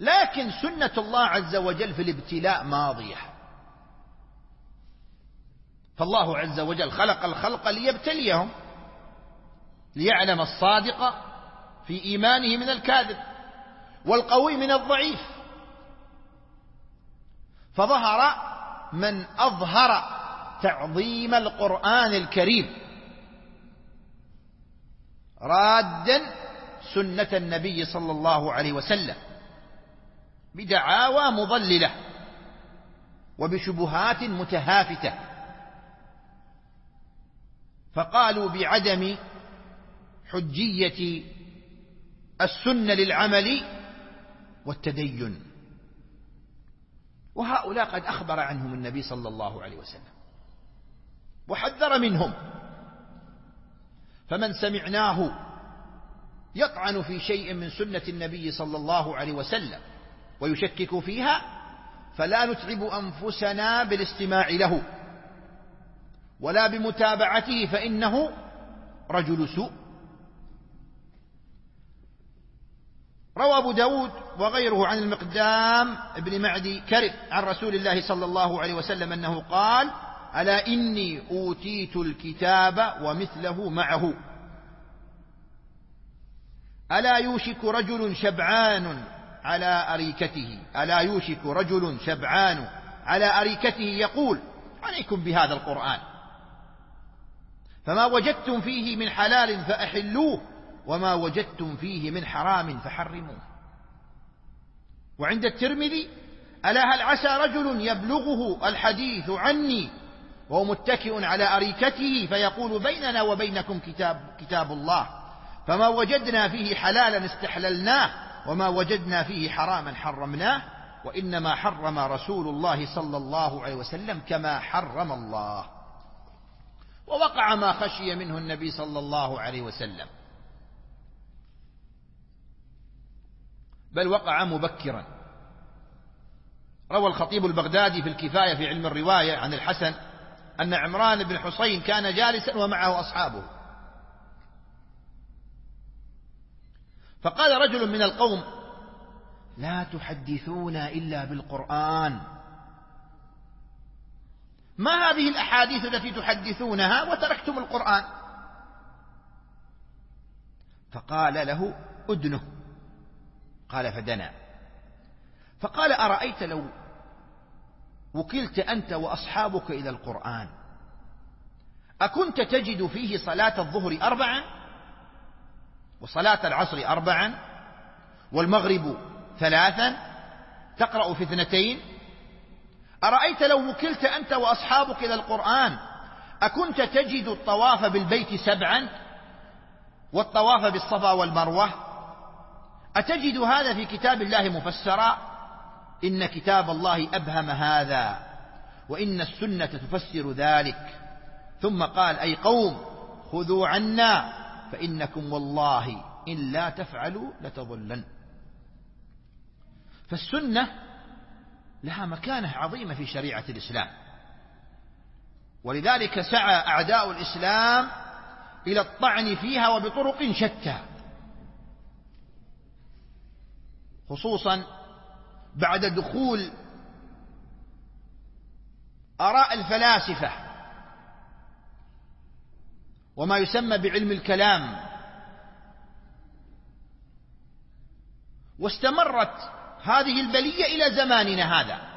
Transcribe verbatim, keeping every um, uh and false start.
لكن سنة الله عز وجل في الابتلاء ماضية، فالله عز وجل خلق الخلق ليبتليهم، ليعلم الصادق في إيمانه من الكاذب والقوي من الضعيف. فظهر من أظهر تعظيم القرآن الكريم رادا سنة النبي صلى الله عليه وسلم بدعاوى مضللة وبشبهات متهافتة، فقالوا بعدم حجية السنة للعمل والتدين، وهؤلاء قد أخبر عنهم النبي صلى الله عليه وسلم وحذر منهم. فمن سمعناه يطعن في شيء من سنة النبي صلى الله عليه وسلم ويشكك فيها فلا نتعب أنفسنا بالاستماع له ولا بمتابعته، فإنه رجل سوء. روى أبو داود وغيره عن المقدام ابن معدي كرب عن رسول الله صلى الله عليه وسلم أنه قال: ألا إني أوتيت الكتاب ومثله معه، ألا يوشك رجل شبعان على أريكته ألا يوشك رجل شبعان على أريكته يقول: عليكم بهذا القرآن، فما وجدتم فيه من حلال فأحلوه وما وجدتم فيه من حرام فحرموه. وعند الترمذي: ألا هل عسى رجل يبلغه الحديث عني وهو متكئ على أريكته فيقول: بيننا وبينكم كتاب, كتاب الله، فما وجدنا فيه حلالا استحللناه وما وجدنا فيه حراما حرمناه، وإنما حرم رسول الله صلى الله عليه وسلم كما حرم الله. ووقع ما خشي منه النبي صلى الله عليه وسلم، بل وقع مبكرا. روى الخطيب البغدادي في الكفاية في علم الرواية عن الحسن أن عمران بن حسين كان جالسا ومعه أصحابه، فقال رجل من القوم: لا تحدثونا إلا بالقرآن، ما هذه الأحاديث التي تحدثونها وتركتم القرآن؟ فقال له: أدنه. قال: فدنا. فقال: أرأيت لو وكلت أنت وأصحابك إلى القرآن أكنت تجد فيه صلاة الظهر أربعا وصلاة العصر أربعا والمغرب ثلاثا تقرأ في اثنتين؟ أرأيت لو وكلت أنت وأصحابك إلى القرآن أكنت تجد الطواف بالبيت سبعا والطواف بالصفا والمروة؟ أتجد هذا في كتاب الله مفسرا؟ إن كتاب الله أبهم هذا وإن السنة تفسر ذلك. ثم قال: أي قوم خذوا عنا فإنكم والله إن لا تفعلوا لتضلن. فالسنة لها مكانة عظيمة في شريعة الإسلام، ولذلك سعى أعداء الإسلام إلى الطعن فيها وبطرق شتى، خصوصا بعد دخول آراء الفلاسفة وما يسمى بعلم الكلام، واستمرت هذه البلية إلى زماننا هذا.